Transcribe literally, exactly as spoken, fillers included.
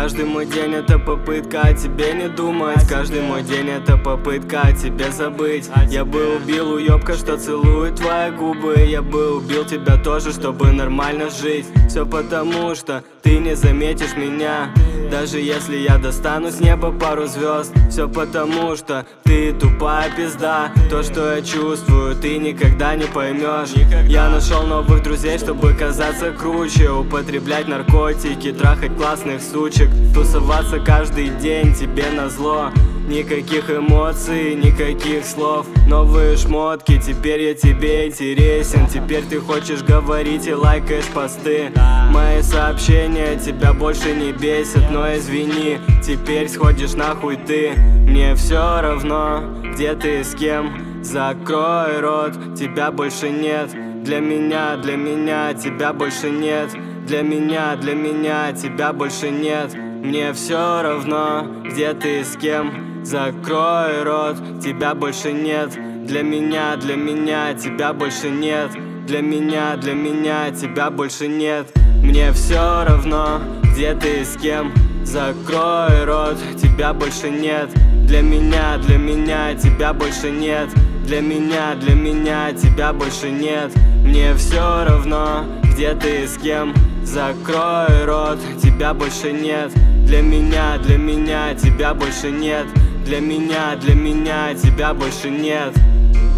Каждый мой день это попытка о тебе не думать. Каждый мой день это попытка о тебе забыть. Я бы убил уёбка, что целует твои губы. Я бы убил тебя тоже, чтобы нормально жить. Все потому, что ты не заметишь меня, даже если я достану с неба пару звезд. Все потому, что ты тупая пизда. То, что я чувствую, ты никогда не поймешь. Я нашел новых друзей, чтобы казаться круче. Употреблять наркотики, трахать классных сучек, тусоваться каждый день тебе назло. Никаких эмоций, никаких слов. Новые шмотки, теперь я тебе интересен. Теперь ты хочешь говорить и лайкаешь посты. Мои сообщения тебя больше не бесят. Но извини, теперь сходишь нахуй ты. Мне все равно, где ты и с кем. Закрой рот, тебя больше нет. Для меня, для меня тебя больше нет. Для меня, для меня тебя больше нет. Мне все равно, где ты и с кем. Закрой рот, тебя больше нет. Для меня, для меня тебя больше нет. Для меня, для меня тебя больше нет. Мне все равно, где ты и с кем. Закрой рот, тебя больше нет. Для меня, для меня тебя больше нет. Для меня, для меня тебя больше нет. Мне все равно, где ты и с кем. Закрой рот, тебя больше нет. Для меня, для меня тебя больше нет. Для меня, для меня тебя больше нет.